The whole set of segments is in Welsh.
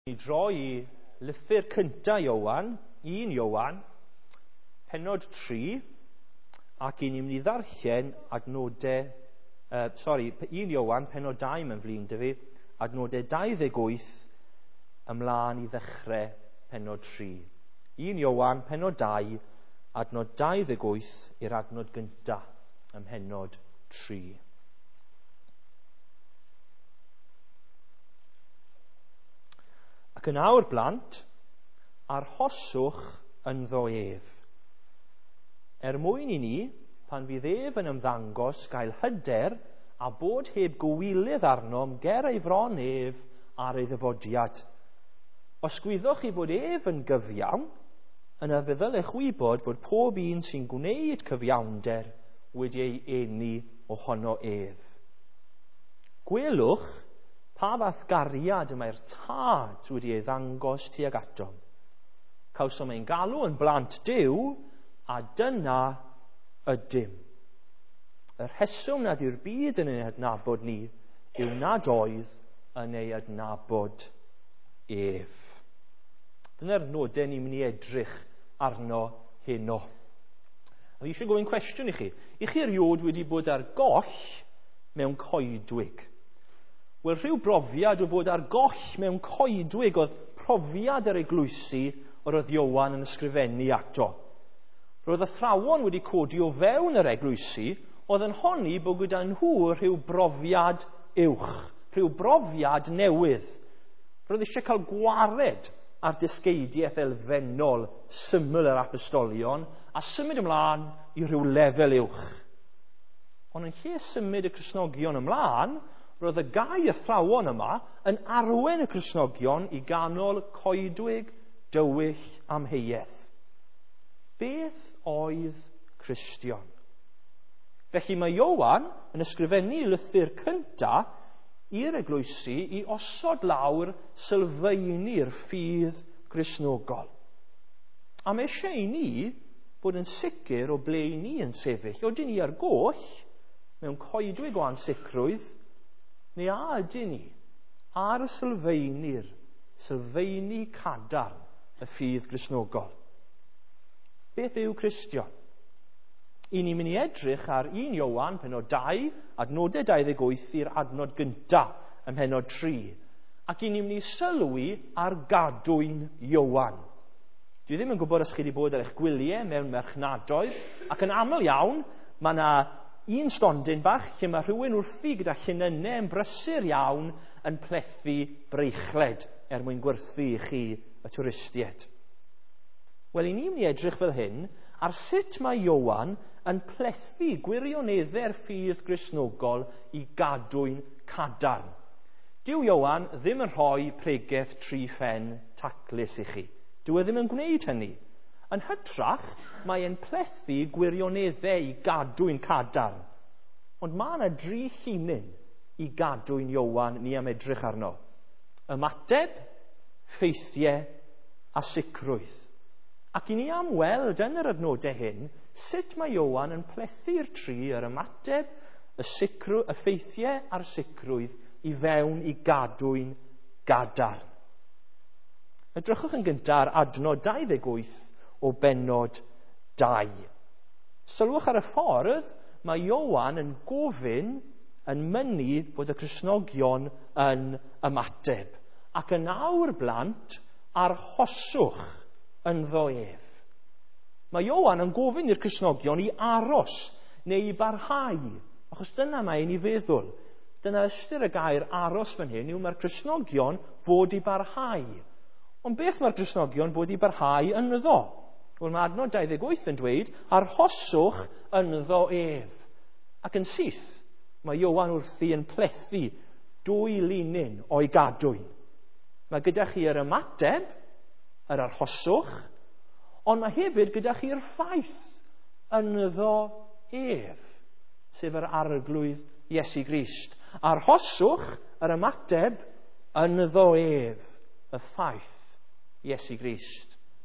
Ni droi i lythyr cynta Iowan, 1 Iowan, pennod 3, ac i ni'n mynd i ddarllen adnodau, 1 Iowan, pennod 2 mewn flin dyfu, adnodau 28 ymlaen i ddechrau pennod 3. 1 Iowan, pennod 2, adnod 28 i'r adnod gynta ym pennod 3. Ac yn awr blant, arhoswch ynddo ef. Mwyn i ni, pan fydd ef yn ymddangos gael hyder a bod heb gywilydd arnom ger ei fron ef ar ei ddyfodiad. Os gwyddoch chi bod ef yn gyfiawn, yna feddylech wybod fod pob un sy'n gwneud cyfiawnder wedi ei eni ohono ef. Gwelwch pa fath gariad y mae'r tad wedi ei ddangos tuag atom. Cawsom ein galw yn blant Duw, a dyna ydym. Y rheswm nad yw'r byd yn ei adnabod ni, yw nad oedd yn ei adnabod ef. Dyna'r nodau ni'n mynd i edrych arno heno. A fi eisiau gofyn cwestiwn i chi. I chi eriod wedi bod ar goll mewn coedwig? Wel, rhyw brofiad o fod ar goll mewn coedwig oedd profiad yr eglwysi o'r oedd Iowan yn ysgrifennu ato. Roedd athrawon wedi codi o fewn yr eglwysi, oedd yn honni bod gyda nhw rhyw brofiad uwch, rhyw brofiad newydd. Roedd eisiau cael gwared ar dysgeidiaeth elfennol syml yr apostolion a symud ymlaen i ryw lefel uwch. Ond yn lle symud y Cristnogion ymlaen, roedd y gau athrawon yma yn arwen y Cristnogion i ganol coedwig dywyll amheuaeth. Beth oedd Cristion? Felly mae Iowan yn ysgrifennu lythyr cynta i'r eglwysi i osod lawr sylfaenu'r ffydd Cristnogol. A mae eisiau i ni bod yn sicr o ble ni yn sefyll. Ydyn ni ar goll mewn coedwig o ansicrwydd, neu a ydyn ni ar y sylfaenu cadarn y ffydd Cristnogol? Beth yw Cristion? I ni'n mynd i edrych ar 1 Iowan, pennod 2, adnodau 28 i'r adnod gynta ym pennod 3. Ac i ni'n mynd i sylwi ar gadwyn Iowan. Dwi ddim yn gwybod os chi wedi bod ar eich gwyliau mewn merchnadoedd, ac yn aml iawn, mae yna un stondin bach lle mae rhywun wrthi gyda llunynau yn brysur iawn yn plethu breichlet mwyn gwerthu i chi y twristiaid. Wel, i ni'n mynd i edrych fel hyn ar sut mae Iowan yn plethu gwirioneddau'r ffydd Gristnogol i gadwyn cadarn. Dyw Iowan ddim yn rhoi pregaith 3 phen taclus i chi. Dyw e ddim yn gwneud hynny. Yn hytrach, mae e'n plethu gwirioneddau i gadwyn cadarn. Ond mae yna 3 llinyn i gadwyn Iowan ni am edrych arno. Ymateb, ffeithiau a sicrwydd. Ac i ni am weld yn yr adnodau hyn sut mae Iowan yn plethu'r 3, yr ymateb, y ffeithiau a'r sicrwydd i fewn i gadwyn gadarn. Edrychwch yn gyntaf ar adnod 28 o bennod 2. Sylwch ar y ffordd mae Iowan yn gofyn yn mynnu fod y Cristnogion yn ymateb. Ac yn awr blant, arhoswch ynddo ef. Mae Iowan yn gofyn i'r Cristnogion i aros neu i barhau, achos dyna mae'n ei feddwl. Dyna ystyr y gair aros fan hyn yw mae'r Cristnogion fod i barhau. Ond beth mae'r Cristnogion fod i barhau ynddo? Wel, mae adnod 28 yn dweud, arhoswch ynddo ef. Ac yn syth, mae Iowan wrthi yn plethu 2 linyn o'i gadwyn. Mae gyda chi yr ymateb, yr arhoswch, ond mae hefyd gyda chi'r ffaith ynddo ef, sef yr arglwydd Iesu Grist. Arhoswch yr ymateb ynddo ef, y ffaith Iesu Grist.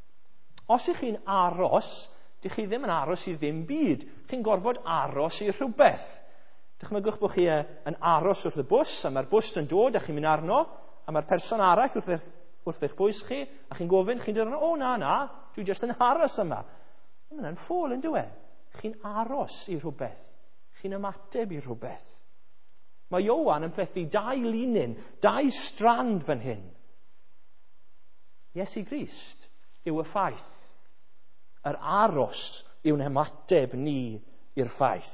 Os ych chi'n aros, dych chi ddim yn aros i ddim byd. Chi'n gorfod aros i rhywbeth. Dychmygwch bod chi yn aros wrth y bws, a mae'r bws yn dod a chi'n mynd arno, a mae'r person arall wrth wrth eich bwys chi, a chi'n gofyn, chi'n dweud, o na, dwi jyst yn aros yma. Mae'n ffôl yn dweud. Chi'n aros i rhywbeth. Chi'n ymateb i rhywbeth. Mae Ioan yn plethu 2 linyn, 2 strand fan hyn. Iesu Grist yw y ffaith. Yr aros yw'n ymateb ni i'r ffaith.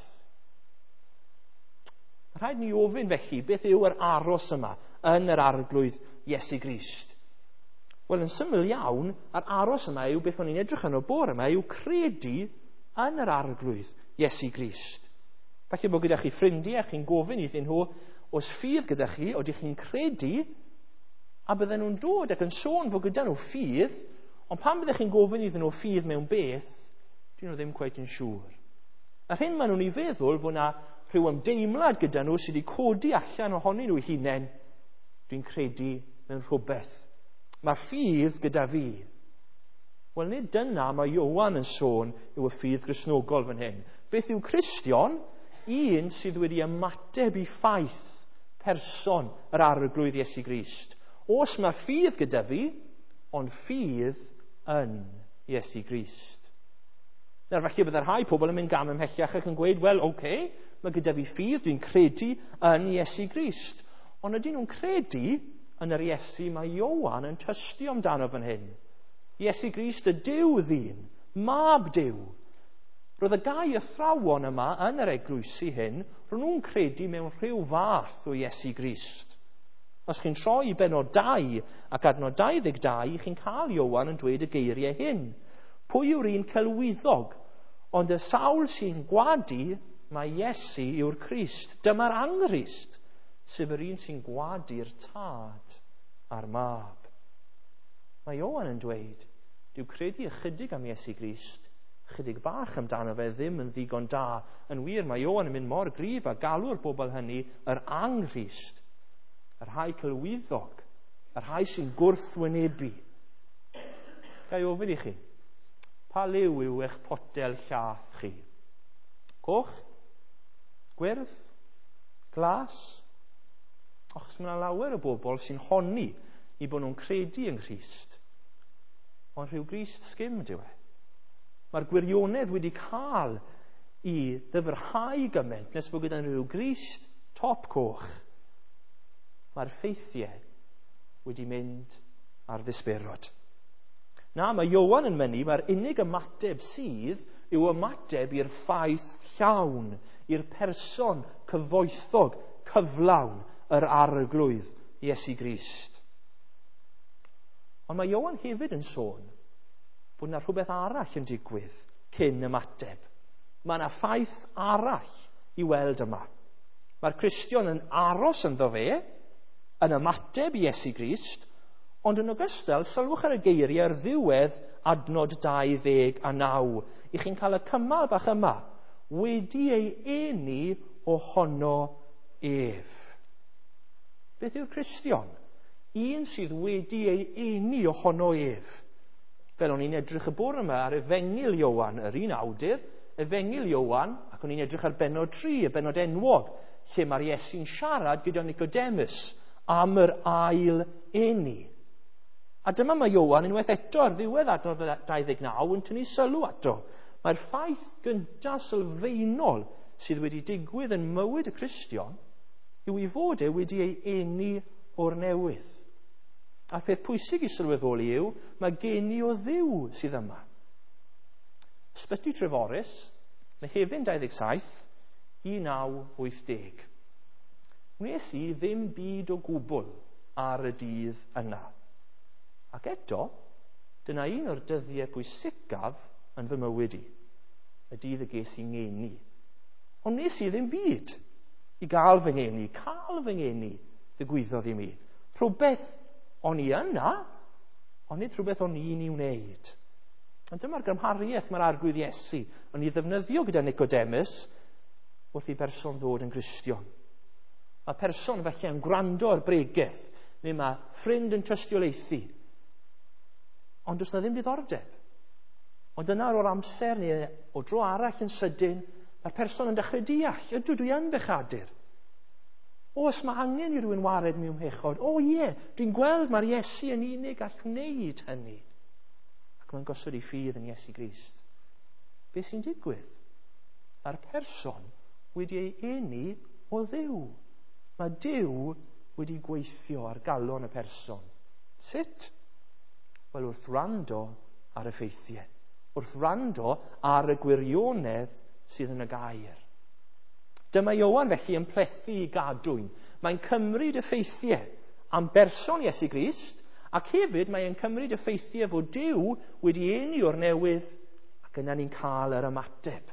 Rhaid ni ofyn felly beth yw yr aros yma yn yr arglwydd Iesu Grist. Wel, yn syml iawn, yr aros yma yw beth o'n i'n edrych yn o bore yma, yw credu yn yr arglwydd Iesu Grist. Falle bod gyda chi ffrindiau, chi'n gofyn iddyn nhw, os ffydd gyda chi, oeddech chi'n credu, a bydden nhw'n dod ac yn sôn fod gyda nhw ffydd, ond pan byddech chi'n gofyn iddyn nhw ffydd mewn beth, dyn nhw ddim cweit yn siŵr. Yr hyn maen nhw'n ei feddwl fod yna rhyw ymdeimlad gyda nhw sydd wedi codi allan ohonyn nhw hunain. Dwi'n credu mewn rhywbeth. Mae'r ffydd gyda fi. Wel, nid dyna mae Ioan yn sôn yw y ffydd Gristnogol fan hyn. Beth yw Cristion? Un sydd wedi ymateb i ffaith person yr arglwydd Iesu Grist. Os mae ffydd gyda fi, ond ffydd yn Iesu Grist. Nawr, felly byddai'r rhai pobl yn mynd gam ymhellach ac yn gweud, wel, mae gyda fi ffydd, dwi'n credu yn Iesu Grist. Ond ydyn nhw'n credu yn yr Iesu mae Ioan yn tystio amdano fan hyn. Iesu Grist y Duw ddyn, mab Duw. Roedd y 2 athrawon yma yn yr eglwysi hyn, roedd nhw'n credu mewn rhyw fath o Iesu Grist. Os chi'n troi i benod 2 ac adnod 22, chi'n cael Ioan yn dweud y geiriau hyn. Pwy yw'r un celwyddog, ond y sawl sy'n gwadu mae Iesu yw'r Crist. Dyma'r angrist, sef yr un sy'n gwadu'r tad a'r mab. Mae Ioan yn dweud, dyw credu ychydig am Iesu Grist, chydig bach amdano fe ddim yn ddigon da. Yn wir, mae Ioan yn mynd mor gryf a galw'r bobl hynny yr angrist, yr rhai celwyddog, yr rhai sy'n gwrthwynebu. Gai ofyn i chi, pa liw yw eich potel llaeth chi? Coch? Gwyrdd? Glas? Achos mae lawer o bobl sy'n honni i bod nhw'n credu yn Christ. Ond rhyw Grist sgim dyw e. Mae'r gwirionedd wedi cael i ddyfrhau gymaint nes bod gyda rhyw Grist top coch. Mae'r ffeithiau wedi mynd ar ddisberod. Na, mae Ioan yn mynnu, mae'r unig ymateb sydd yw ymateb i'r ffaith llawn, i'r person cyfoethog, cyflawn, yr arglwydd Iesu Grist. Ond mae Ioan hefyd yn sôn bod yna rhywbeth arall yn digwydd cyn ymateb. Mae yna ffaith arall i weld yma. Mae'r Cristion yn aros ynddo fe, yn ymateb i Iesu Grist, ond yn ogystal, sylwch ar y geiriau ar ddiwedd adnod 29. I chi'n cael y cymal bach yma. Wedi ei eni ohono ef. Beth yw'r Cristion? Un sydd wedi ei eni ohono ef. Fel o'n i'n edrych y bore yma ar Efengil Ioan, yr un awdur, Efengil Ioan, ac o'n i'n edrych ar benod 3, y benod enwog, lle mae'r Iesu'n siarad gyda Nicodemus am yr ail eni. A dyma mae Ioan unwaith eto ar ddiwedd adnod 29 yn tynnu sylw ato. Mae'r ffaith gyntaf sylfaenol sydd wedi digwydd yn mywyd y Cristion yw i fod e wedi ei eni o'r newydd. A'r peth pwysig i sylweddoli yw, mae geni o Dduw sydd yma. Ysbyty Treforys, Mehefin 27, 1980. Wnes i ddim byd o gwbl ar y dydd yna. Ac eto, dyna un o'r dyddiau pwysicaf yn fy mywyd i. Y dydd y ges i'n ngeni. Ond nes i ddim byd i gael fy ngeni, cael fy ngeni ddigwyddodd i mi. Rhywbeth o'n i yna, ond nid rhywbeth o'n i'n ei wneud. Ond dyma'r gymhariaeth mae'r arglwydd Iesu o'n i ddefnyddio gyda Nicodemus wrth i berson ddod yn Gristion. Mae person felly yn gwrando ar bregeth, neu mae ffrind yn tystiolaethu. Ond does na ddim diddordeb. Ond yna o'r amser neu o dro arall yn sydyn, mae'r person yn dechrau deall, ydw dwi yn bechadur. Os mae angen i rywun wared mewn pechod, dwi'n gweld mae'r Iesu yn unig all wneud hynny. Ac mae'n gosod ei ffydd yn Iesu Grist. Be sy'n digwydd? Mae'r person wedi ei eni o Dduw. Mae Duw wedi gweithio ar galon y person. Sut? Wel, wrth wrando ar y ffeithiau. Wrth wrando ar y gwirionedd sydd yn y gair. Dyma Ioan felly yn plethu i gadwyn. Mae'n cymryd y ffeithiau am berson Iesu Grist, ac hefyd mae'n cymryd y ffeithiau fod Duw wedi eni o'r newydd, ac yna ni'n cael yr ymateb,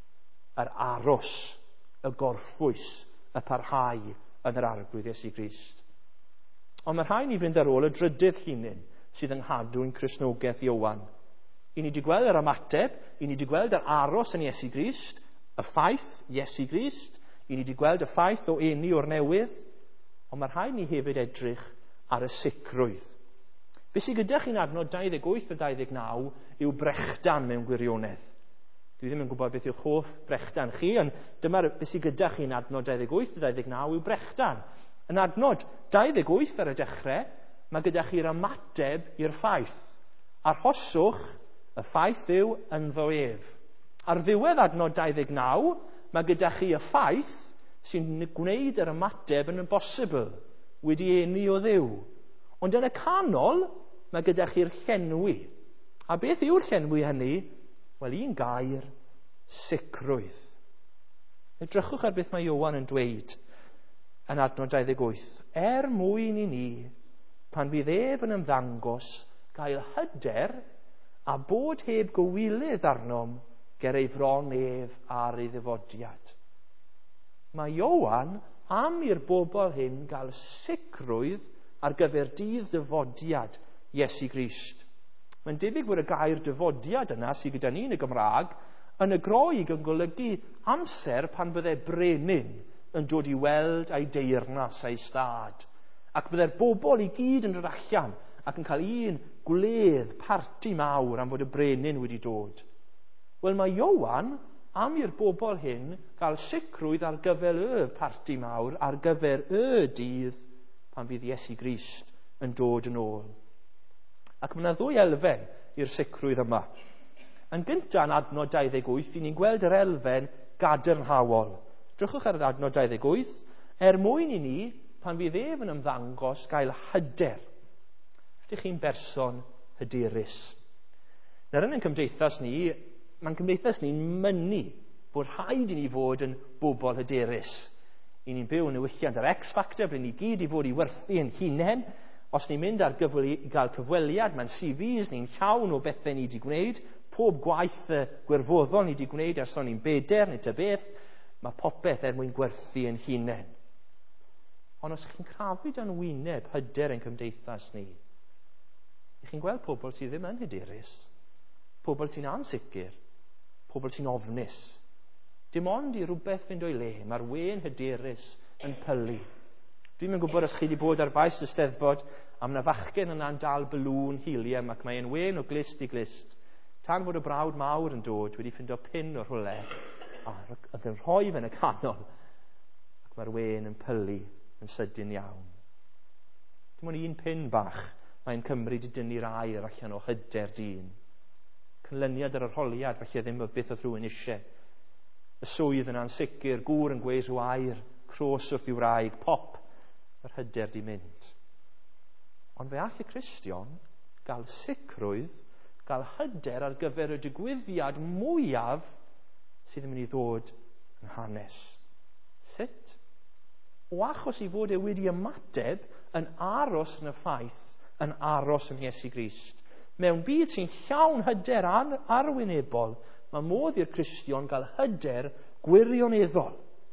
yr aros, y gorffwys, y parhau yn yr arglwydd Iesu Grist. Ond mae rhaid ni fynd ar ôl y drydydd llinyn sydd yng nghadw'n Cristnogaeth Ioan. I ni wedi gweld yr ymateb, i ni wedi gweld yr aros yn Iesu Grist, y ffaith Iesu Grist, i ni wedi gweld y ffaith o eni o'r newydd, ond mae rhaid ni hefyd edrych ar y sicrwydd. Be sydd gyda chi'n adnod 28 a 29 yw brechdan mewn gwirionedd. Dwi ddim yn gwybod beth yw'ch hoff brechdan chi, ond dyma'r be sydd gyda chi'n adnod 28 a 29 yw brechdan. Yn adnod 28 ar y dechrau, mae gyda chi'r ymateb i'r ffaith. Arhoswch, y ffaith yw ynddo ef. Ar ddiwedd adnod 29, mae gyda chi y ffaith sy'n gwneud yr ymateb yn bosibl, wedi eni o Dduw. Ond yn y canol, mae gyda chi'r llenwi. A beth yw'r llenwi hynny? Wel, un gair, sicrwydd. Edrychwch ar beth mae Ioan yn dweud yn adnod 28. Mwyn i ni, pan bydd ef yn ymddangos, gael hyder a bod heb gywilydd arnom ger ei fron ef ar ei ddyfodiad. Mae Ioan am i'r bobl hyn gael sicrwydd ar gyfer dydd dyfodiad Iesu Grist. Mae'n debyg fod y gair dyfodiad yna sydd gyda ni yn y Gymraeg yn y Groeg yn golygu amser pan byddai brenin yn dod i weld ei deyrnas a'i stad. Ac byddai'r bobl i gyd yn dod allan ac yn cael un gwledd parti mawr am fod y brenin wedi dod. Wel, mae Ioan am i'r bobl hyn gael sicrwydd ar gyfer y parti mawr, ar gyfer y dydd pan fydd Iesu Grist yn dod yn ôl. Ac mae yna ddwy elfen i'r sicrwydd yma. Yn gyntaf yn adnod 28, i ni'n gweld yr elfen gadarnhaol. Drychwch ar adnod 28, mwyn i ni, pan fydd ef yn ymddangos, gael hyder. Ydych chi'n berson hyderus? Nawr yn ein cymdeithas ni, mae'n cymdeithas ni'n mynnu bod rhaid i ni fod yn bobl hyderus. I ni'n byw yn newylliant yr X-Factor, ble ni gyd i fod i werthu yn hunain. Os ni'n mynd ar i gael cyfweliad, mae'n CVs ni'n llawn o bethau ni wedi gwneud, pob gwaith gwirfoddol ni wedi gwneud ers o'n ni'n beder neu beth, mae popeth mwyn gwerthu yn hunain. Ond os chi'n crafu dan wyneb hyder yn cymdeithas ni, chi'n gweld pobl sydd ddim yn hyderus, pobl sy'n ansicr, pobl sy'n ofnus. Dim ond i rhywbeth fynd o'i le, mae'r wen hyderus yn pylu. Dwi'n yn gwybod os chi wedi bod ar faes y Steddfod am na fachgen yna'n dal balŵn helium ac mae'n wen o glist i glist. Tan fod y brawd mawr yn dod wedi ffindo pin o'r rhwle ac yn rhoi fe yn y canol ac mae'r wen yn pylu yn sydyn iawn. Dim ond un pin bach mae'n cymryd i dynnu'r air allan o hyder dyn. Cynlyniad ar arholiad felly ddim o beth oedd rhywun eisiau. Y swydd yn ansicr, gŵr yn gweud rhyw air, cros wrth i'w wraig, pop, yr hyder di mynd. Ond fe all y Cristion gael sicrwydd, gael hyder ar gyfer y digwyddiad mwyaf sydd yn mynd i ddod yn hanes. Sut? O achos i fod e wedi ymateb yn aros yn y ffaith, yn aros yn Iesu Grist. Mewn byd sy'n llawn hyder arwynebol, mae modd i'r Cristion gael hyder gwirioneddol.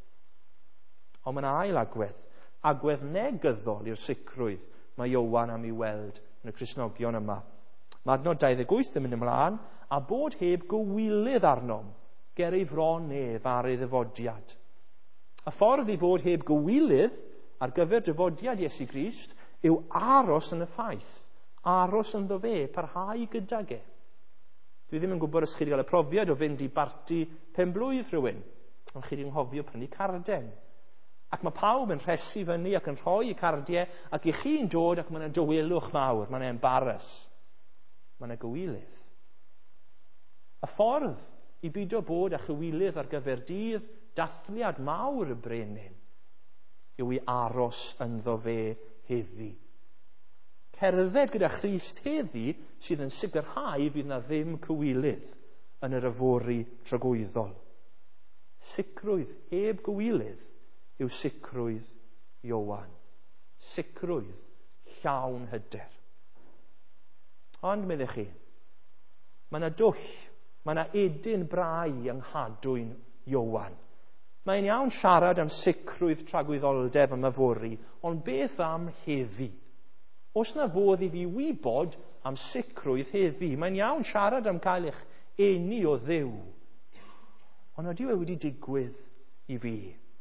Ond mae'n ail agwedd negyddol i'r sicrwydd mae Iowan am ei weld yn y Cristnogion yma. Mae adnod 28 yn mynd ymlaen, a bod heb gywilydd arnom ger ei fron ef ar ei ddyfodiad. Y ffordd i fod heb gywilydd ar gyfer dyfodiad Iesu Grist yw aros yn y ffaith, aros ynddo fe, parhau gydag e. Dwi ddim yn gwybod os chi wedi cael y profiad o fynd i barti penblwydd rhywun, ond chi wedi anghofio prynu carden. Ac mae pawb yn rhesu fyny ac yn rhoi eu cardiau, ac i chi'n dod ac mae yna dywelwch mawr, mae yna embaras, mae yna gywilydd. Y ffordd i beidio bod â chywilydd ar gyfer dydd dathliad mawr y brenin yw i aros ynddo fe heddi. Cerdded gyda Christ heddi sydd yn sicrhau bydd yna ddim cywilydd yn yr yfori tragwyddol. Sicrwydd heb gywilydd yw sicrwydd Ioan. Sicrwydd llawn hyder. Ond meddych chi, mae yna dwll, mae yna edyn brau yng nghadwyn Ioan. Mae'n iawn siarad am sicrwydd tragwyddoldeb am yfori, ond beth am heddi? Os na fodd i fi wybod am sicrwydd heddi, mae'n iawn siarad am cael eich eni o Dduw. Ond ydy e wedi digwydd i fi?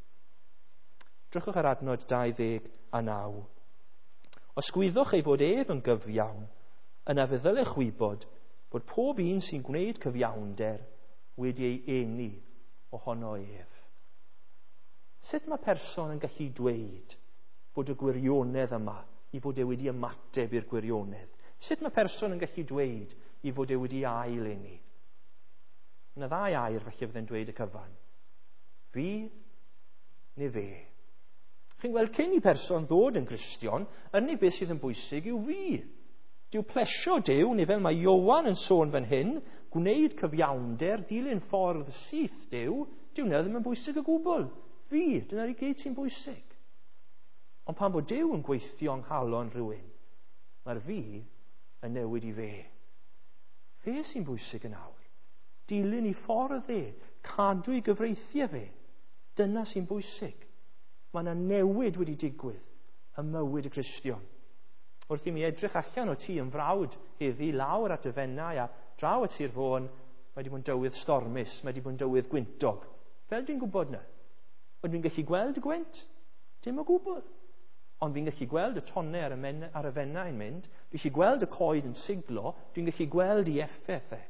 Drychwch ar adnod 29. Os gwyddwch ei bod ef yn gyfiawn, yna fe ddylech wybod bod pob un sy'n gwneud cyfiawnder wedi ei eni ohono ef. Sut mae person yn gallu dweud bod y gwirionedd yma i fod e wedi ymateb i'r gwirionedd? Sut mae person yn gallu dweud i fod e wedi ail eni? Yna ddau air felly fyddai'n dweud y cyfan. Fi neu fe? Chi'n gweld, cyn i person ddod yn Gristion, unig beth sydd yn bwysig yw fi. Dyw plesio Duw, neu fel mae Ioan yn sôn fan hyn, gwneud cyfiawnder, dilyn ffordd syth Duw, dyw na ddim yn bwysig o gwbl. Fi, dyna'r i gyd sy'n bwysig. Ond pan bod Duw yn gweithio yng nghalon rhywun, mae'r fi yn newid i fe. Fe sy'n bwysig yn awr. Dilyn i ffordd e, cadw i gyfreithiau fe. Dyna sy'n bwysig. Mae yna newid wedi digwydd ym mywyd y Gristion. Wrth i mi edrych allan o tŷ yn frawd heddi lawr at y fennau a draw at Sir Fôn, mae wedi bod yn dywydd stormus, mae wedi bod yn dywydd gwyntog. Fel dwi'n gwybod na? Ond dwi'n gallu gweld y gwynt? Dim o gwbl. Ond fi'n gallu gweld y tonau ar y fennau yn mynd, fi'n gallu gweld y coed yn siglo, dwi'n gallu gweld ei effaith e.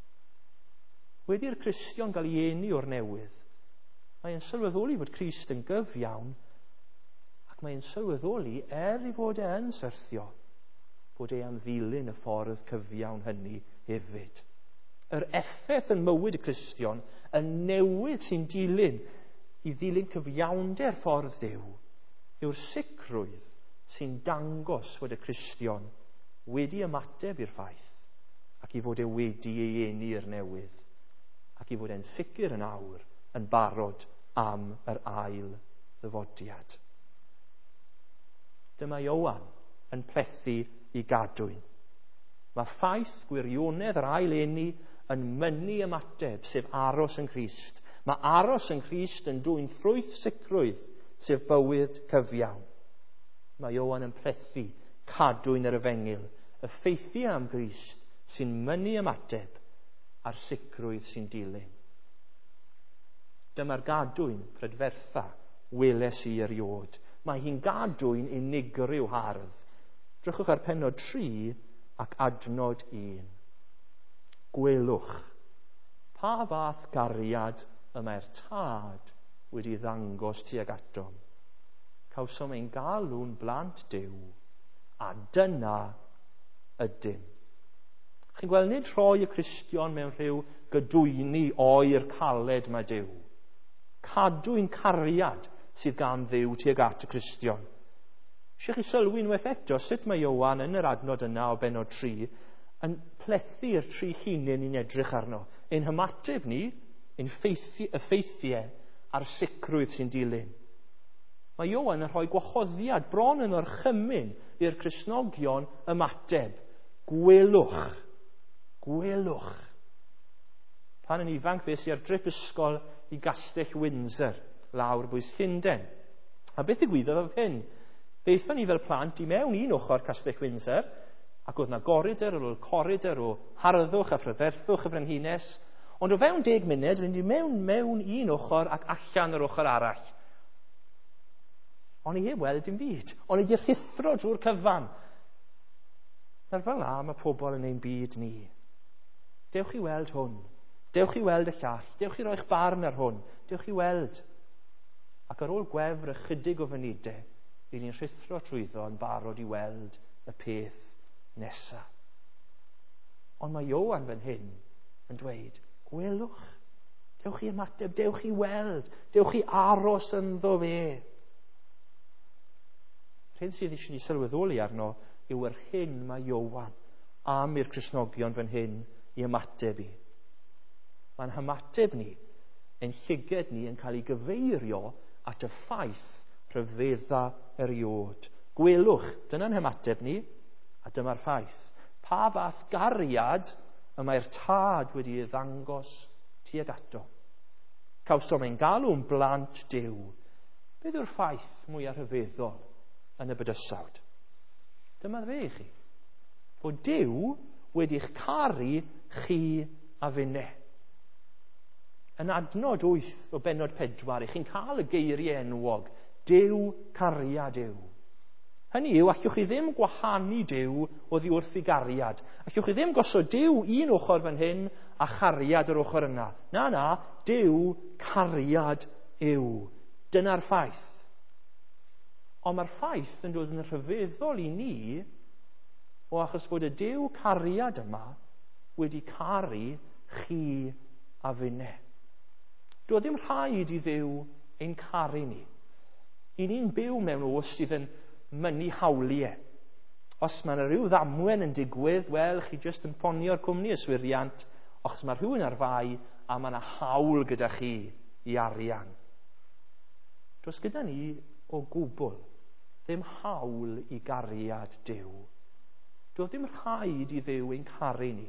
Wedi'r Cristion gael ei eni o'r newydd, mae'n sylweddoli fod Crist yn gyfiawn, ac mae'n sylweddoli, i fod e yn syrthio, bod e am ddilyn y ffordd cyfiawn hynny hefyd. Yr effaith yn mywyd y Cristion, y newid sy'n dilyn i ddilyn cyfiawnder ffordd Duw, yw'r sicrwydd sy'n dangos fod y Cristion wedi ymateb i'r ffaith, ac i fod e wedi ei eni i'r newydd, ac i fod e'n sicr yn awr yn barod am yr ail ddyfodiad. Dyma Ioan yn plethu i gadwyn. Mae ffaith gwirionedd yr ail eni yn mynnu ymateb, sef aros yn Crist. Mae aros yn Crist yn dwyn ffrwyth sicrwydd, sef bywyd cyfiawn. Mae Ioan yn plethu cadwyn yr efengil, y ffeithiau am Crist sy'n mynnu ymateb a'r sicrwydd sy'n dilyn. Dyma'r gadwyn prydfertha weles i eriod. Mae hi'n gadwyn unigryw hardd. Drychwch ar pennod 3 ac adnod 1. Gwelwch, pa fath gariad y mae'r tad wedi ddangos tuag atom. Cawsom ein galw'n blant Duw, a dyna ydym. Chi'n gweld, nid rhoi y Cristion mewn rhyw gydwyni oer caled mae Duw. Cadwyn cariad sydd gan Dduw tuag at y Cristion. Eisiau chi sylwi unwaith eto sut mae Ioan yn yr adnod yna o bennod 3 yn plethu'r tri llinyn ni'n edrych arno. Ein hymateb ni, ein ffeithiau a'r sicrwydd sy'n dilyn. Mae Ioan yn rhoi gwahoddiad bron yn orchymyn i'r Cristnogion ymateb. Gwelwch. Gwelwch. Pan yn ifanc fes i ar drip ysgol i Gastell Windsor, lawr bwys Llundain. A beth ddigwyddodd oedd hyn? Feithon ni fel plant i mewn un ochr Castell Windsor, ac oedd yna goridor ar ôl coridor o harddwch a phrydferthwch y frenhines, ond o fewn 10 munud, rydyn ni mewn un ochr ac allan yr ochr arall. Ond i heb weld dim byd. Ond i wedi rhithro drwy'r cyfan. Nawr fel na, mae pobl yn ein byd ni. Dewch i weld hwn. Dewch i weld y llall. Dewch i roi'ch barn ar hwn. Dewch i weld. Ac ar ôl gwefr ychydig o fynydau, bydd ni'n rhithro trwyddo yn barod i weld y peth nesaf. Ond mae Ioan fan hyn yn dweud, gwelwch, dewch chi ymateb, dewch chi weld, dewch chi aros ynddo fe. Rhyn sydd eisiau ni sylweddoli arno yw yr hyn mae Ioan am i'r Cristnogion fan hyn i ymateb i. Mae'n hymateb ni, ein llyged ni yn cael ei gyfeirio at y ffaith rhyfedda eriod. Gwelwch, dyna'n hymateb ni, a dyma'r ffaith. Pa fath gariad y mae'r tad wedi ei ddangos tuag ato. Cawsom ein galw'n blant Duw. Beth yw'r ffaith mwyaf rhyfeddol yn y bydysawd? Dyma fe i chi. Fod Duw wedi'ch caru chi a finne. Yn adnod 8 o bennod 4, i chi'n cael y geiriau enwog, Duw cariad yw. Hynny yw, allwch chi ddim gwahanu Duw oddi wrth ei gariad. Allwch chi ddim gosod Duw un ochr fan hyn a chariad yr ochr yna. Na, Duw cariad yw. Dyna'r ffaith. Ond mae'r ffaith yn dod yn rhyfeddol i ni o achos bod y Duw cariad yma wedi caru chi a finne. Doedd ddim rhaid i Dduw ein caru ni. I ni'n byw mewn os sydd yn mynnu hawliau. Os mae yna rhyw ddamwen yn digwydd, wel, chi jyst yn ffonio'r cwmni yswiriant, achos mae rhywun ar fai a mae yna hawl gyda chi i arian. Does gyda ni o gwbl ddim hawl i gariad Duw. Doedd ddim rhaid i Dduw ein caru ni.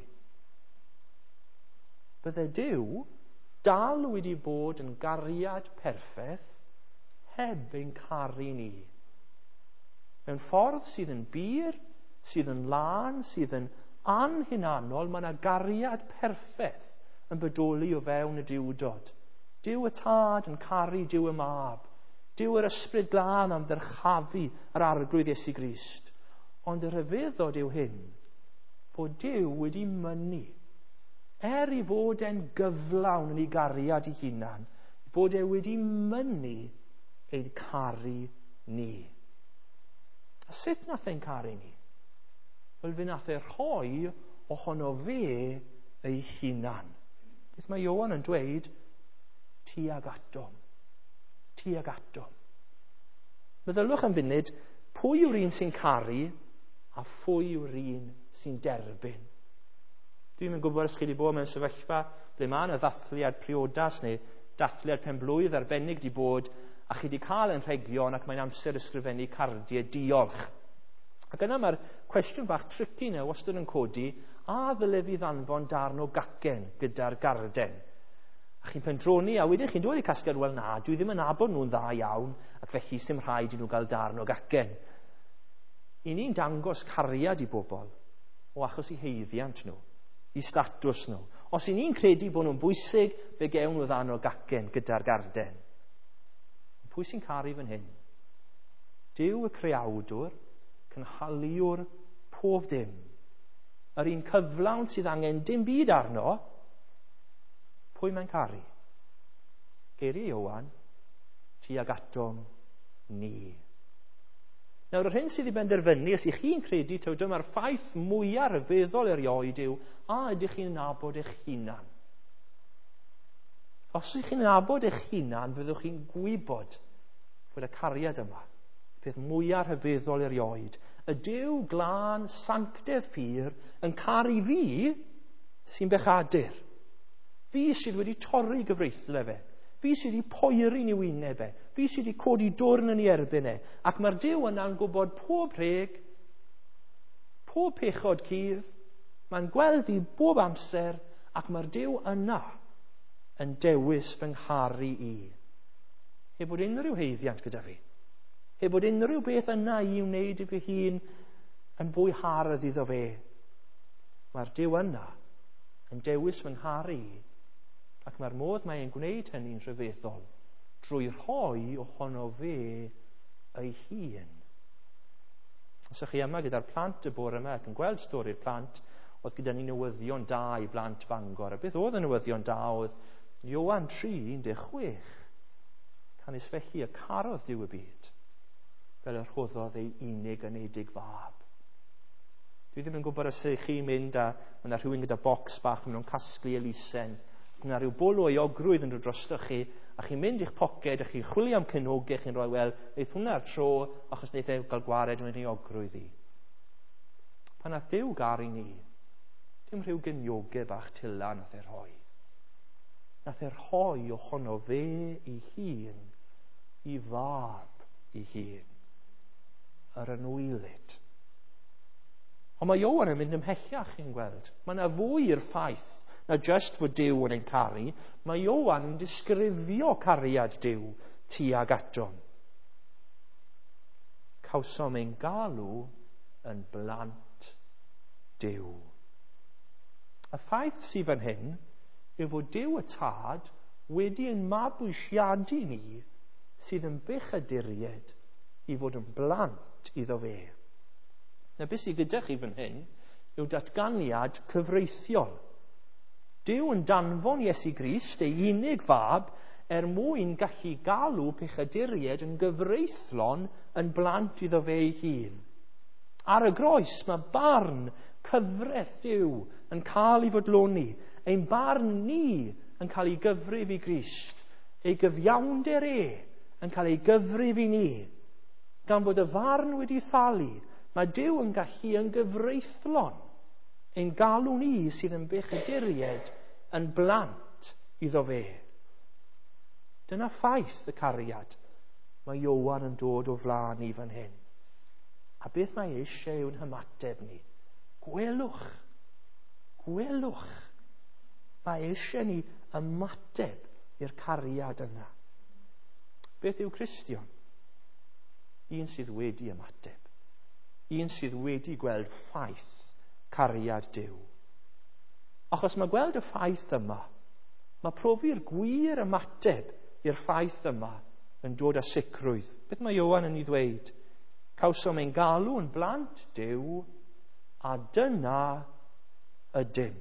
Bydde Duw dal wedi bod yn gariad perffaith heb ein caru ni. Mewn ffordd sydd yn bir, sydd yn lân, sydd yn anhunanol, mae yna gariad perffaith yn bodoli o fewn y diwdod. Duw y tad yn caru Duw y mab. Duw yr ysbryd glân am ddyrchafu yr arglwydd Iesu Grist. Ond y rhyfeddod yw hyn, fod Duw wedi mynnu, i fod e'n gyflawn yn ei gariad ei hunan, fod e wedi mynnu ein caru ni. A sut nath e'n caru ni? Wel, fe nath e rhoi ohono fe ei hunan. Beth mae Ioan yn dweud? Tuag atom. Tuag atom. Meddylwch yn funud, pwy yw'r un sy'n caru a phwy yw'r un sy'n derbyn. Dwi'n yn gwybod os chi wedi bod mewn sefyllfa ble mae yna ddathliad priodas neu dathliad penblwydd arbennig di bod a chi wedi cael yn rhegion ac mae'n amser ysgrifennu cardiau diolch. Ac yna mae'r cwestiwn bach tricky yna wastad yn codi, a ddyle fi ddanfon darn o gacen gyda'r garden? A chi'n pendroni a wedyn chi'n dod i casgliad, wel na, dwi ddim yn abod nhw'n dda iawn ac felly sy'n rhaid i nhw gael darn o gacen. I ni'n dangos cariad i bobl o achos i heiddiant nhw, i statws nhw. Os i ni'n credu bod nhw'n bwysig, fe gewn nhw ddarn o gacen gyda'r garden. Pwy sy'n caru fan hyn? Duw y creawdwr, cynhaliwr pob dim. Yr un cyflawn sydd angen dim byd arno, pwy mae'n caru? Geiriau Ioan, tuag atom ni. Nawr, yr hyn sydd i benderfynu, os ych chi'n credu, taw dyma'r ffaith mwyaf rhyfeddol erioed yw, a ydych chi'n nabod eich hunan? Os ydych chi'n nabod eich hunan, fyddwch chi'n gwybod bod y cariad yma, peth mwyaf rhyfeddol erioed, y Duw glân sanctedd pur yn caru fi sy'n bechadur. Fi sydd wedi torri gyfreithle fe. Fi sydd wedi poeri'n ei wyneb e. Fi sydd wedi codi dwrn yn ei erbyn e. Ac mae'r Duw yna'n gwybod pob rheg, pob pechod cudd, mae'n gweld fi bob amser, ac mae'r Duw yna yn dewis fy ngharu i. Heb bod unrhyw heiddiant gyda fi. Heb bod unrhyw beth yna i wneud i fy hun yn fwy hardd iddo fe. Mae'r Duw yna yn dewis fy ngharu i, ac mae'r modd mae'n gwneud hynny'n rhyfeddol drwy rhoi ohono fe ei hun. Os ych chi yma gyda'r plant y bore yma ac yn gweld stori'r plant, oedd gyda ni newyddion da i blant Bangor. A beth oedd y newyddion da oedd Ioan 3:16. Hanes felly y carodd Duw y byd, fel yr rhoddodd ei unig anedig fab. Dwi ddim yn gwybod os ydych chi'n mynd a mae yna rhywun gyda bocs bach yn nhw'n casglu elusen. Mae yna rhyw bwl o iogrwydd yn dod drostoch chi, a chi'n mynd i'ch poced, a chi'n chwilio am cynogau, chi'n rhoi, wel, eith hwnna'r tro, achos wneud e gael gwared mewn iogrwydd i. Pan nath Duw gar i ni, dim rhyw gyniogau bach tila nath e rhoi. Nath e rhoi ohono fe ei hun, i fab ei hun, yr anwylyd. Ond mae Ioan yn mynd ymhellach, chi'n gweld. Mae yna fwy i'r ffaith na just fod Duw yn ein caru. Mae Ioan yn disgrifio cariad Duw tuag atom. Cawsom ein galw yn blant Duw. Y ffaith sydd fan hyn yw fod Duw y Tad wedi ein mabwysiadu ni sydd yn bechaduried i fod yn blant iddo fe. Na beth sydd gyda chi fan hyn yw datganiad cyfreithiol. Duw yn danfon Iesu Grist, ei unig fab, mwyn gallu galw pechaduried yn gyfreithlon yn blant iddo fe ei hun. Ar y groes mae barn cyfraith Duw yn cael ei fodloni. Ein barn ni yn cael ei gyfrif i Grist. Ei gyfiawnder yn cael ei gyfrif i ni. Gan fod y farn wedi thalu, mae Duw yn gallu yn gyfreithlon ein galw ni sydd yn bechaduried yn blant iddo fe. Dyna ffaith y cariad mae Ioan yn dod o flaen ni fan hyn. A beth mae eisiau yw'n hymateb ni? Gwelwch, gwelwch. Mae eisiau ni ymateb i'r cariad yna. Beth yw Cristion? Un sydd wedi ymateb. Un sydd wedi gweld ffaith cariad Duw. Achos mae gweld y ffaith yma, mae profi'r gwir ymateb i'r ffaith yma yn dod â sicrwydd. Beth mae Ioan yn ei ddweud? Cawsom ein galw yn blant Duw, a dyna ydym.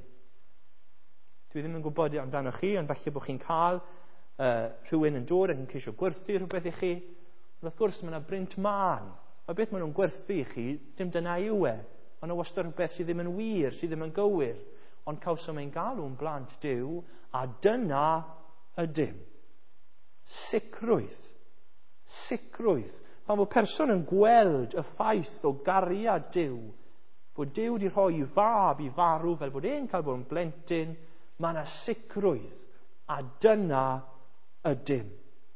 Dwi ddim yn gwybod amdano chi, ond falle bod chi'n cael rhywun yn dod ac yn ceisio gwerthu rhywbeth i chi. Ond wrth gwrs mae yna brint mân. A beth maen nhw'n gwerthu i chi, dim dyna yw e. Ond o wastad rhywbeth sydd ddim yn wir, sydd ddim yn gywir. Ond cawsom ein galw'n blant Duw, a dyna ydym. Sicrwydd. Sicrwydd. Pan fod person yn gweld y ffaith o gariad Duw, bod Duw wedi rhoi i fab i farw fel bod e'n cael bod yn blentyn, mae yna sicrwydd, a dyna ydym.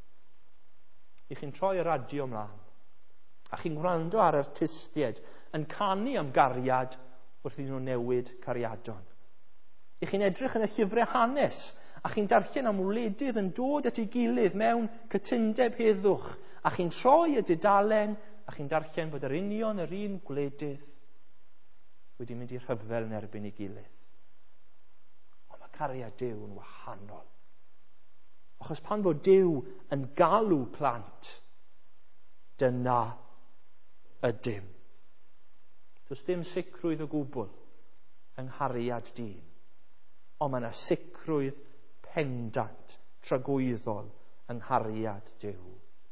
I chi'n troi y radio ymlaen, a chi'n gwrando ar artistiaid yn canu am gariad wrth iddyn nhw newid cariadon. I chi'n edrych yn y llyfrau hanes, a chi'n darllen am wledydd yn dod at ei gilydd mewn cytundeb heddwch, a chi'n troi y dudalen, a chi'n darllen bod yr union yr un gwledydd wedi mynd i'r rhyfel yn erbyn ei gilydd. Ond mae cariad Duw yn wahanol. Achos pan fod Duw yn galw plant, dyna ydym. Does dim sicrwydd o gwbl yng nghariad dyn, ond mae yna sicrwydd pendant, tragwyddol yng nghariad Duw.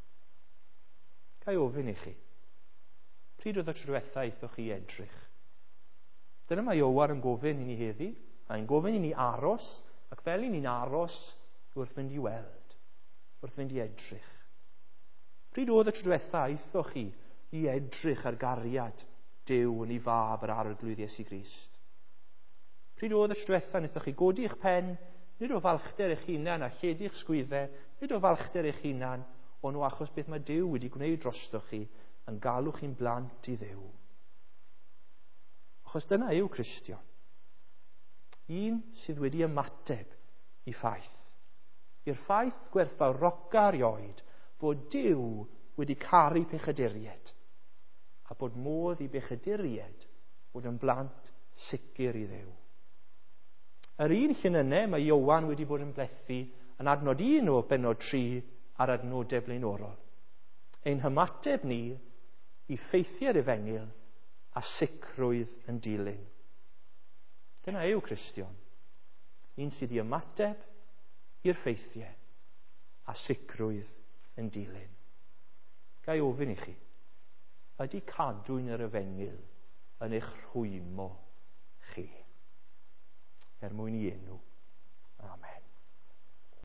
Gai ofyn i chi, pryd oedd y tro diwetha aethoch chi edrych? Dyna mae Ioan yn gofyn i ni heddi, a yn gofyn i ni aros, ac fel i ni'n aros, wrth fynd i weld, wrth fynd i edrych. Pryd oedd y tro diwetha aethoch chi i edrych ar gariad Duw yn ei fab yr arglwydd Iesu Grist? Pryd oedd y tro diwetha wnaethoch chi godi eich pen, nid o falchder eich hunan a lledu eich sgwyddau, nid o falchder eich hunan, ond o achos beth mae Duw wedi gwneud drostoch chi yn galw chi'n blant i Dduw. Achos dyna yw Cristion. Un sydd wedi ymateb i ffaith. I'r ffaith gwerthfawroca erioed bod Duw wedi caru pechaduried, a bod modd i bechaduried bod yn blant sicr i Dduw. Yr un llunynau mae Ioan wedi bod yn blethu yn adnod 1 o bennod 3 ar adnodau blaenorol. Ein hymateb ni i ffeithiau'r Efengyl a sicrwydd yn dilyn. Dyna yw Cristion. Un sydd i ymateb i'r ffeithiau a sicrwydd yn dilyn. Gai ofyn i chi, ydy cadwyn yr efengyl yn eich rhwymo chi? Er mwyn i enw